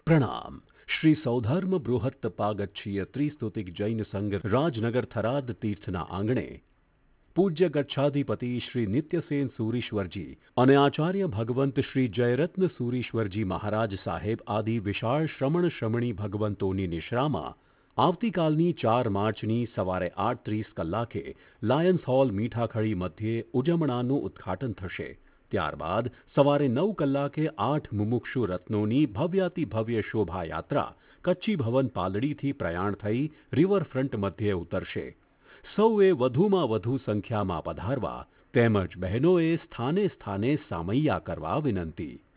પ્રણામ. શ્રી સૌધર્મ બૃહત્તપાગચ્છીય ત્રિસ્તુતિક જૈન સંઘ રાજનગર થરાદ તીર્થના આંગણે પૂજ્ય ગચ્છાધિપતિ શ્રી નિત્યસેન સૂરીશ્વરજી અને આચાર્ય ભગવંત શ્રી જયરત્ન સૂરીશ્વરજી મહારાજ સાહેબ આદિ વિશાળ શ્રમણ શ્રમણી ભગવંતોની નિશ્રામાં આવતીકાલની 4 માર્ચની સવારે 8:30 કલાકે લાયન્સ હોલ મીઠાખળી મધ્યે ઉજમણાનું ઉદ્ઘાટન થશે. ત્યારબાદ સવારે 9 કલાકે 8 મુમુક્ષુ રત્નોની ભવ્યાતિભવ્ય શોભાયાત્રા કચ્છી ભવન પાલડીથી પ્રયાણ થઈ રિવરફ્રન્ટ મધ્યે ઉતરશે. સૌએ વધુમાં વધુ સંખ્યામાં પધારવા તેમજ બહેનોએ સ્થાને સ્થાને સામૈયા કરવા વિનંતી.